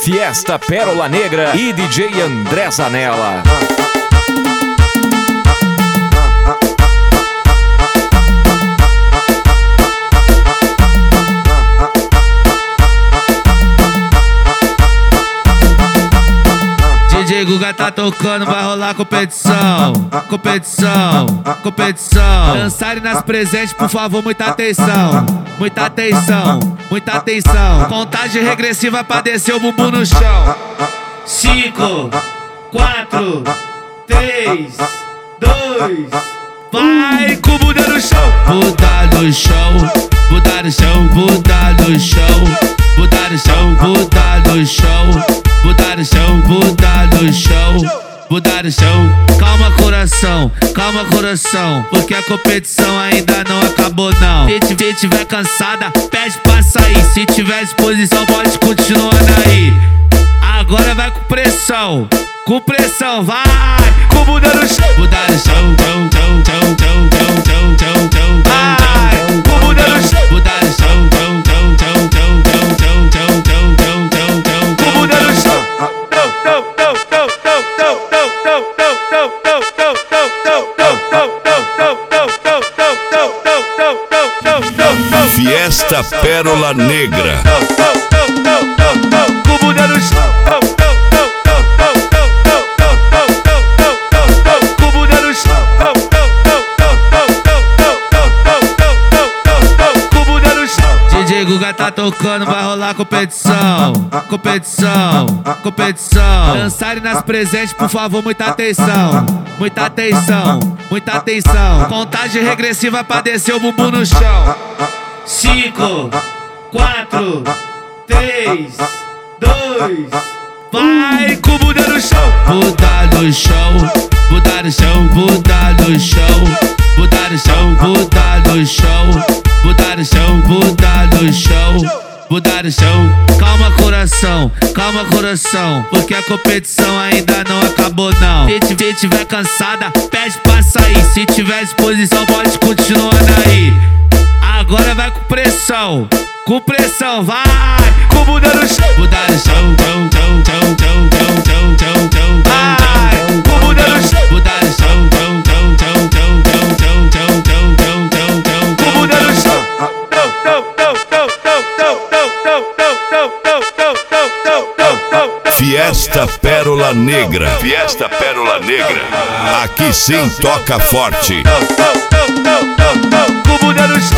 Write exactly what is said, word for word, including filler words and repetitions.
Fiesta Pérola Negra e D J André Zanella. D J Guga tá tocando, vai rolar competição, competição, competição. Dançarem nas presentes, por favor, muita atenção, muita atenção, muita atenção. Contagem regressiva pra descer o bumbum no chão. Cinco, quatro, três, dois, vai com o bunda no chão. Bunda no chão, bunda no chão, bunda no chão, bunda no chão, bunda no chão. Bunda no chão, bunda no chão, bunda no chão. Calma coração, calma coração, porque a competição ainda não acabou não. Se tiver, tiver cansada, pede pra sair. Se tiver disposição, pode continuar aí. Agora vai com pressão, com pressão, vai com bunda no chão. Bunda no chão, chão, chão, chão, chão, chão, chão, chão, chão. Vai com bunda no chão. Bunda no chão, chão, chão, chão, chão, chão, chão, chão, chão, chão, chão, chão. Com bunda no chão. Fiesta Pérola Negra. Com bunda no chão. Com bunda no chão. Com bunda no chão. D J Guga tá tocando, vai rolar competição, competição, competição. Dançarem nas presentes, por favor, muita atenção, muita atenção, muita atenção. Contagem regressiva pra descer o bumbum no chão. Cinco, quatro, três, dois, vai com o bunda no chão. Bunda no chão, bunda no chão, bunda no chão, bunda no chão, bunda no chão, bunda no chão, bunda no chão, bunda no chão. Calma coração, calma coração, porque a competição ainda não acabou não. Se tiver, tiver cansada, pede pra sair. Se tiver disposição, pode continuar aí. Agora vai com pressão, com pressão, vai com bunda no chão. Bunda no chão, chão, chão, chão, chão, chão, chão, chão, chão. Vai com bunda no chão. Bunda no chão, chão, chão, chão, chão, chão, chão, chão, chão, chão, chão. Com bunda no chão. Fiesta Pérola Negra. Fiesta Pérola Negra. Aqui sim toca forte. Com bunda no chão.